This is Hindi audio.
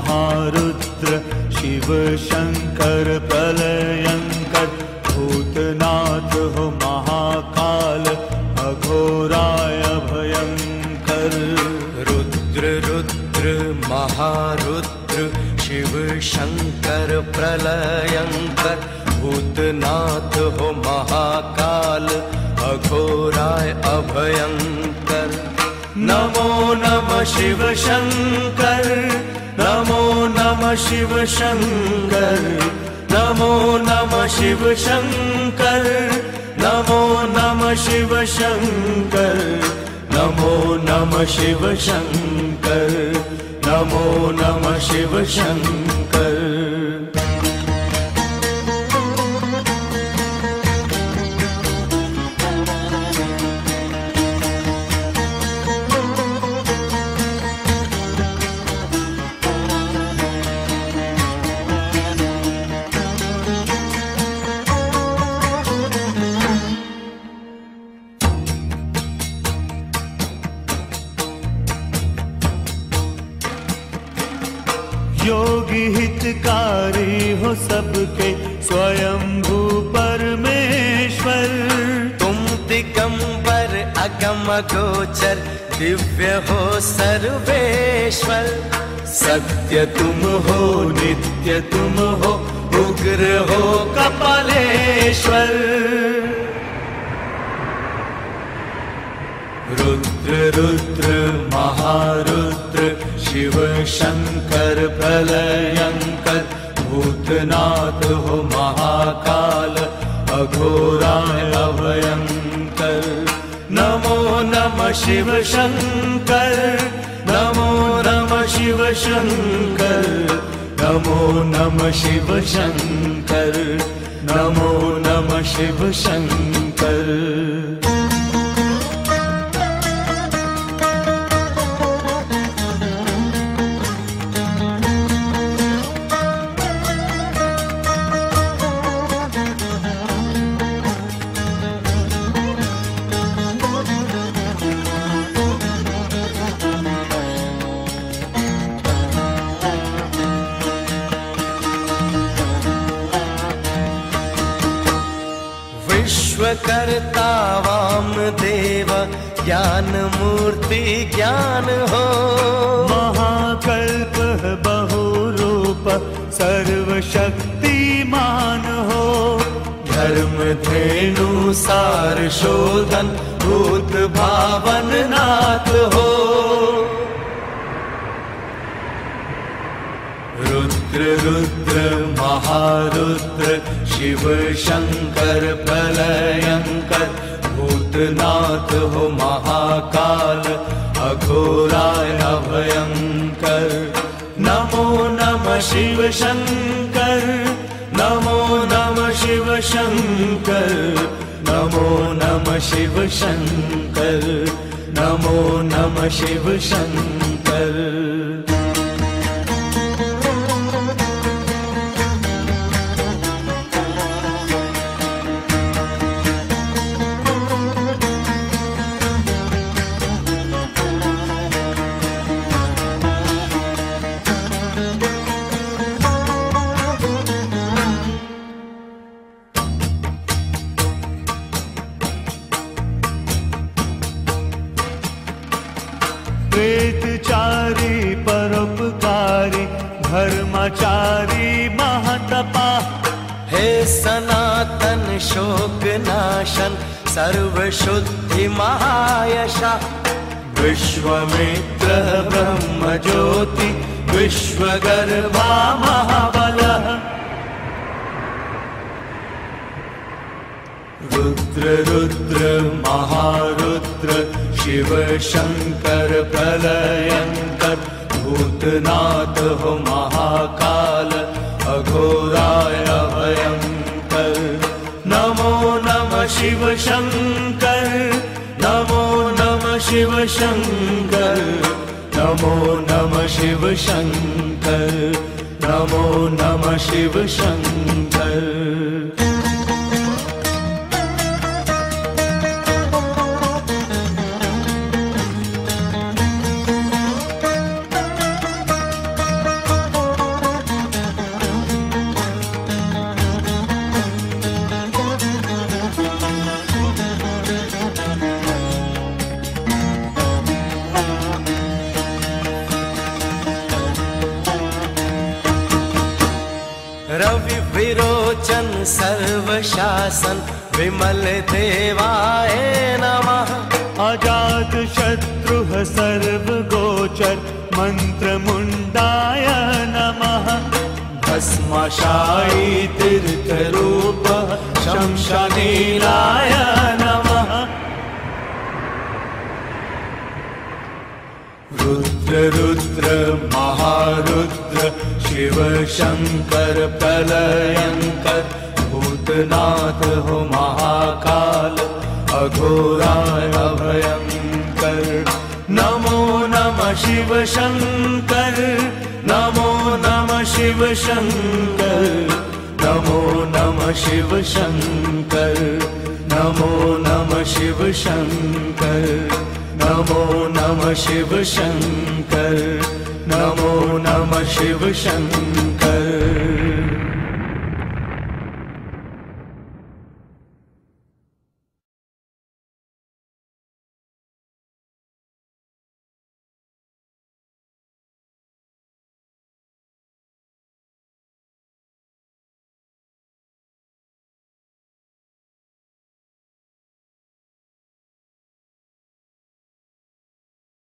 महारुद्र शिव शंकर प्रलयंकर, भूतनाथ हो महाकाल अघोराय भयंकर। रुद्र रुद्र महारुद्र शिव शंकर प्रलयंकर, भूतनाथ हो महाकाल अघोराय अभयंकर। नमो नमः शिव शंकर, नमो नमः शिव शंकर, नमो नमः शिव शंकर, नमो नमः शिव शंकर, नमो नमः शिव शंकर, नमो नमः शिव शंकर। योगी हितकारी हो सबके स्वयंभू परमेश्वर, तुम दिगंबर अगम गोचर दिव्य हो सर्वेश्वर। सत्य तुम हो नित्य तुम हो उग्र हो कपालेश्वर। रुद्र रुद्र महारुद्र शिव शंकर प्रलयंकर, भूतनाथ हो महाकाल अघोराय अभयंकर। नमो नमः शिव शंकर, नमो नमः शिव शंकर, नमो नमः शिव शंकर, नमो नमः शिव शंकर। विश्वकर्ता वामदेव ज्ञान मूर्ति ज्ञान हो, महाकल्प बहुरूप सर्वशक्तिमान हो। धर्म धेनु सार शोधन भूत भावन नाथ हो। रुद्र रुद्र महारुद्र शिव शंकर प्रलयंकर, भूतनाथ हो महाकाल अघोराय अभयंकर। नमो नमः शिव शंकर, नमो नमः शिव शंकर, नमो नमः शिव शंकर, नमो नमः शिव शंकर। प्रेतचारी परोपकारी धर्माचारी महातपा, हे सनातन शोक नाशन सर्व शुद्धि महायशा। विश्वामित्र ब्रह्म ज्योति विश्वगर्भा महाबलः। रुद्र रुद्र महारुद्र शिव शंकर प्रलयंकर, भूतनाथ हो महाकाल अघोराय अभयंकर। नमो नमः शिव शंकर, नमो नमः शिव शंकर, नमो नमः शिव शंकर, नमो नमः शिव शंकर। रवि विरोचन सर्वशासन विमल देवाय नमः। अजात शत्रु सर्व गोचर मंत्र मुंडाय नमः। भस्मशायी तीर्थरूप शंशनीलाय नमः। रुद्र रुद्र महारुद्र शिव शंकर प्रलयंकर भूतनाथ हो महाकाल अघोराय अभयंकर। नमो नमः शिव शंकर नमो नमः शिव शंकर नमो नमः शिव शंकर नमो नमः शिव शंकर नमो नमः शिव शंकर नमो नमः शिव शंकर।